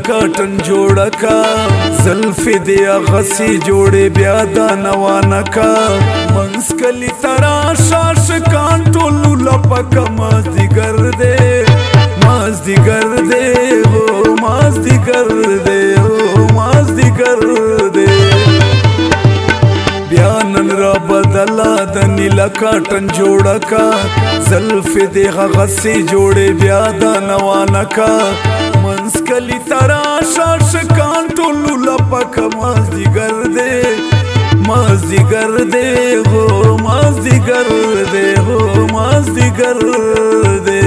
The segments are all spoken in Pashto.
کاټن جوړه کا زلفې دې غسی جوړې بیا دا نوانه کا منس کلی تراشه شکان ټولو لپکه مازدیګر دې مازدیګر دې هو مازدیګر دې هو مازدیګر دې بیا نن را بدلا د نیله کاټن جوړه کا زلفې دې غسی جوړې بیا دا نوانه کا منس کلی تراشه شکان ټولو لپکه مازدیګر دې مازدیګر دې هو مازدیګر دې هو مازدیګر دې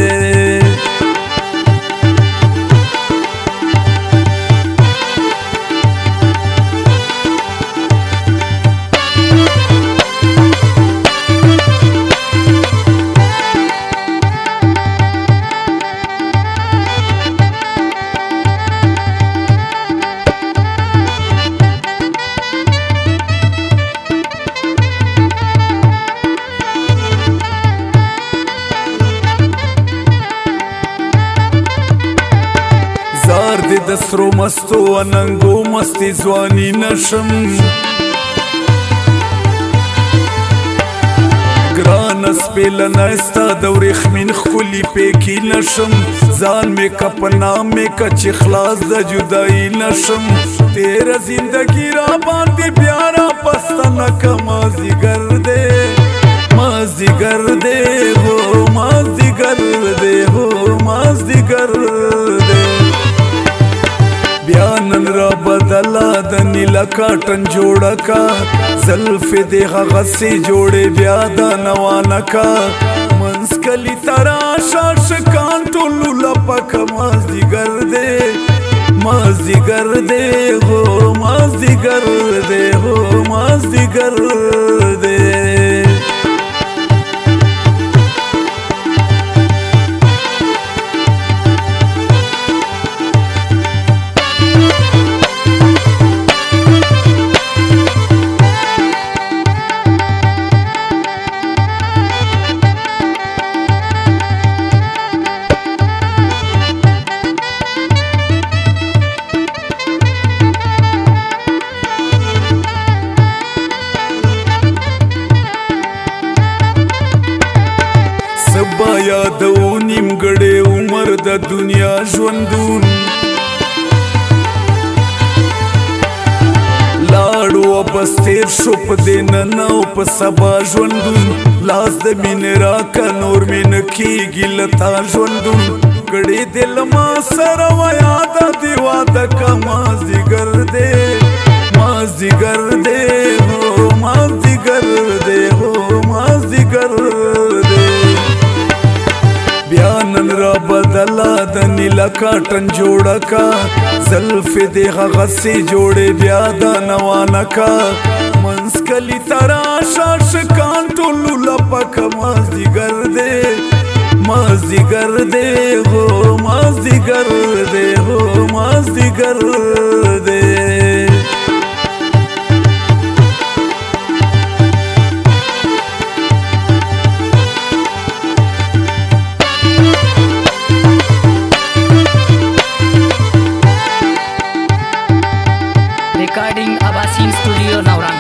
د سرو مستو اننګو مستی ځواني نشم ګران سپېلنه ستا د ورېښمین ښکلي پېکي نشم ځان مې که په نام مې که چې خلاص د جدایي نشم تېره زندګي را باندې بیا را پستنه که مازدیګر دی مازدیګر دی هو مازدیګر دی هو مازدیګر دی بیا نن را بدلا د نیله کاټن جوړه کا زلفې دې غسی جوړې بیا دا نوانه کا منس کلی تراشه شکان ټولو لپکه مازدیګر دې مازدیګر دې هو مازدیګر دې هو مازدیګر دې سبا یادو نیمګړی عمر د دنیا ژوندون لاړو بس تیر شو په دې ننه او په سبا ژوندون لاس د مینې راکه نور مې نه کېږي له تا ژوندون کړې دې له ما سره وه یاده دې واده که مازدیګر دی مازدیګر دی هو مازدیګر دی هو مازدیګر دی بیا نن را بدلا د نیله کاټن جوړه کا زلفې دې غسی جوړې بیا دا نوانه کا منس کلی تراشه شکان ټولو لپکه مازدیګر دی مازدیګر دی هو مازدیګر دی هو مازدیګر دی Recording Abasin Studio Naurang.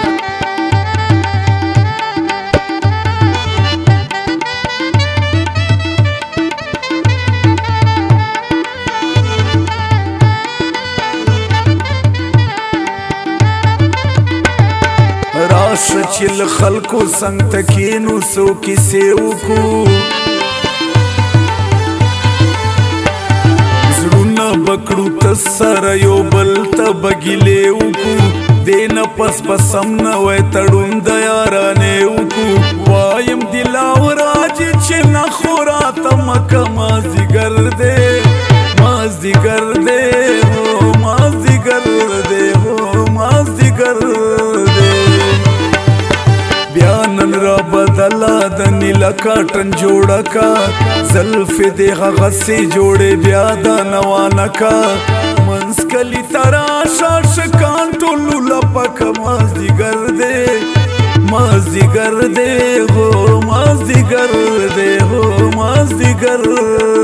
راشه چې له خلکو څنګ ته کښېنو څو کیسې وکړو زړونه به کړو ته سره یو بل ته به ګیلې وکړو دې نه پس به سم نوی تړون د یارانې وکړو وایم دلاوراجي چې نه خو راته مکه مازدیګر دی مازدیګر دی هو مازدیګر دی هو مازدیګر دی بیا نن را بدلا د نیله کاټن جوړه کا زلفې دې غسی جوړې بیا دا نوانه کا منس کلی تراشه شکان ټولو لپکه مازدیګر دی مازدیګر دی هو مازدیګر دی هو مازدیګر